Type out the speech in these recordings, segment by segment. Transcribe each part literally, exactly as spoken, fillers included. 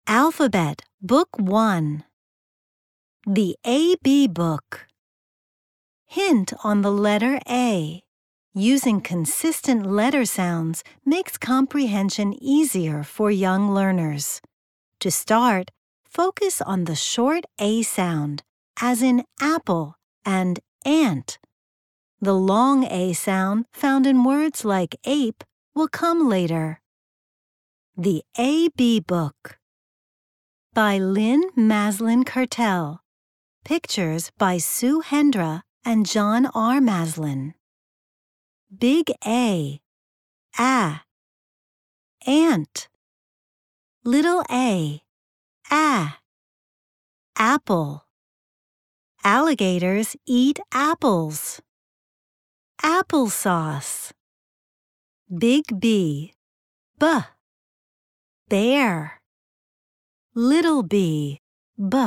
Alphabet, Book one. The A B Book. Hint on the letter A. Using consistent letter sounds makes comprehension easier for young learners. To start, focus on the short A sound, as in apple and ant. The long A sound found in words like ape will come later. The A B Book. By Lynn Maslin Cartel. Pictures by Sue Hendra and John R. Maslin. Big A. A. Ant. Little A. A. Apple. Alligators eat apples. Applesauce. Big B. B. Bear. Little b. B.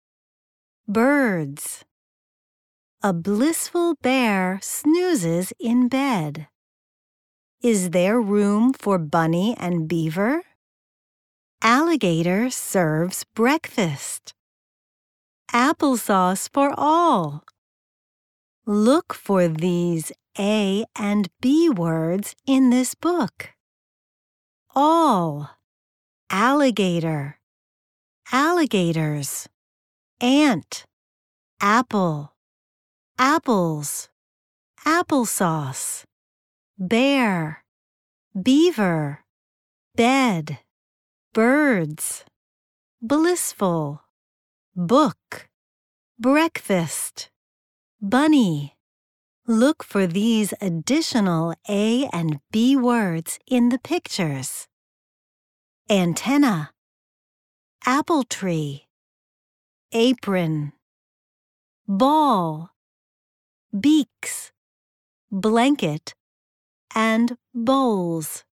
Birds. A blissful bear snoozes in bed. Is there room for bunny and beaver? Alligator serves breakfast. Applesauce for all. Look for these A and B words in this book. All. Alligator. Alligators. Ant. Apple. Apples. Applesauce. Bear. Beaver. Bed. Birds. Blissful. Book. Breakfast. Bunny. Look for these additional A and B words in the pictures. Antenna. Apple tree. Apron. Ball. Beaks. Blanket. And bowls.